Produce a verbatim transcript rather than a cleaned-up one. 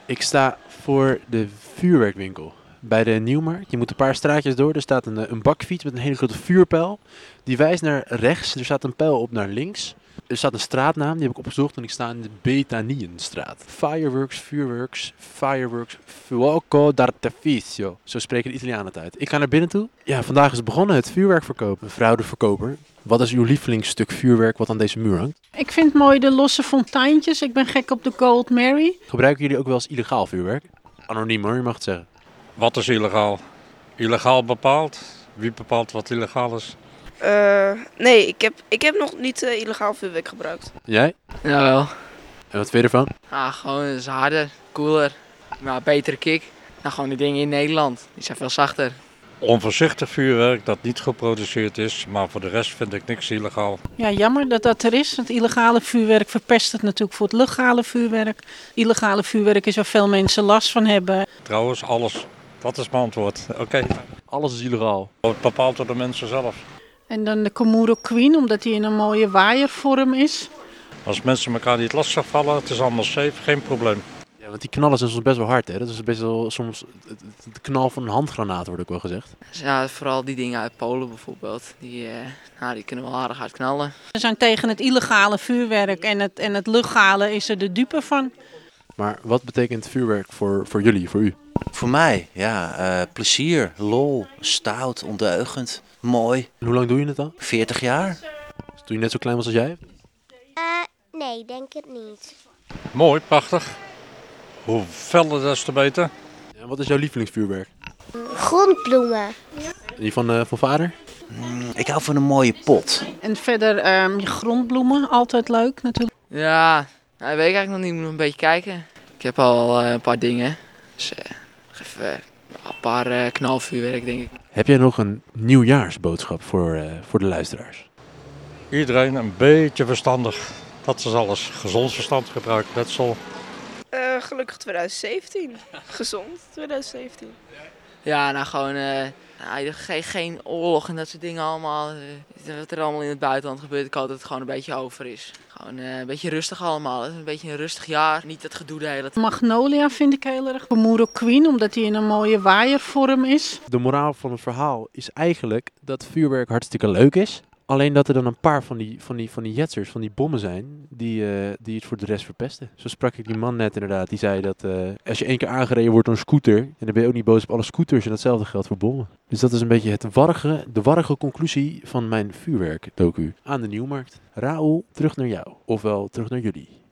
Ik sta voor de vuurwerkwinkel bij de Nieuwmarkt. Je moet een paar straatjes door. Er staat een, eh, een bakfiets met een hele grote vuurpijl. Die wijst naar rechts. Er staat een pijl op naar links. Er staat een straatnaam, die heb ik opgezocht en ik sta in de Betaniënstraat. Fireworks, vuurwerks, fireworks, fuoco d'artificio. Zo spreken de Italianen het uit. Ik ga naar binnen toe. Ja, vandaag is begonnen het vuurwerkverkoop. Mevrouw de verkoper, wat is uw lievelingsstuk vuurwerk wat aan deze muur hangt? Ik vind mooi de losse fonteintjes. Ik ben gek op de Gold Mary. Gebruiken jullie ook wel eens illegaal vuurwerk? Anoniem hoor, je mag het zeggen. Wat is illegaal? Illegaal bepaald? Wie bepaalt wat illegaal is? Uh, nee, ik heb, ik heb nog niet uh, illegaal vuurwerk gebruikt. Jij? Jawel. En wat vind je ervan? Ah, gewoon het is harder, cooler, maar betere kick. Nou, gewoon die dingen in Nederland, die zijn veel zachter. Onvoorzichtig vuurwerk dat niet geproduceerd is, maar voor de rest vind ik niks illegaal. Ja, jammer dat dat er is. Het illegale vuurwerk verpest het natuurlijk voor het legale vuurwerk. Illegale vuurwerk is waar veel mensen last van hebben. Trouwens, alles. Dat is mijn antwoord. Oké. Okay. Alles is illegaal. Wordt bepaald door de mensen zelf. En dan de Komuro Queen, omdat die in een mooie waaiervorm is. Als mensen elkaar niet lastig vallen, het is allemaal safe, geen probleem. Ja, want die knallen zijn soms best wel hard, hè? Dat is best wel soms de knal van een handgranaat, wordt ook wel gezegd. Ja, vooral die dingen uit Polen bijvoorbeeld, die, uh, nou, die kunnen wel aardig hard knallen. We zijn tegen het illegale vuurwerk en het, en het legale is er de dupe van. Maar wat betekent vuurwerk voor, voor jullie, voor u? Voor mij, ja, uh, plezier, lol, stout, ondeugend, mooi. En hoe lang doe je het al? veertig jaar. Dus toen je net zo klein was als jij? Uh, nee, denk het niet. Mooi, prachtig. Hoe feller des te beter. Ja, wat is jouw lievelingsvuurwerk? Grondbloemen. En die van, uh, van vader? Mm, ik hou van een mooie pot. En verder um, je grondbloemen, altijd leuk natuurlijk. Ja, nou, dat weet ik eigenlijk nog niet, ik moet een beetje kijken. Ik heb al uh, een paar dingen, dus uh, even uh, een paar uh, knalvuurwerk denk ik. Heb jij nog een nieuwjaarsboodschap voor, uh, voor de luisteraars? Iedereen een beetje verstandig. Dat is alles. Gezond verstand gebruiken, dat is al. Uh, gelukkig twintig zeventien. Gezond twintig zeventien. Ja, nou gewoon uh, nou, geen, geen oorlog en dat soort dingen allemaal. Uh, wat er allemaal in het buitenland gebeurt, ik hoop dat het gewoon een beetje over is. Gewoon uh, een beetje rustig allemaal, een beetje een rustig jaar. Niet dat gedoe de hele tijd. Magnolia vind ik heel erg. Komuro Queen, omdat die in een mooie waaiervorm is. De moraal van het verhaal is eigenlijk dat vuurwerk hartstikke leuk is. Alleen dat er dan een paar van die, van die, van die jetsers, van die bommen zijn, die, uh, die het voor de rest verpesten. Zo sprak ik die man net inderdaad, die zei dat uh, als je één keer aangereden wordt door een scooter, en dan ben je ook niet boos op alle scooters en datzelfde geldt voor bommen. Dus dat is een beetje het warrige, de warrige conclusie van mijn vuurwerk-docu aan de Nieuwmarkt. Raoul, terug naar jou, ofwel terug naar jullie.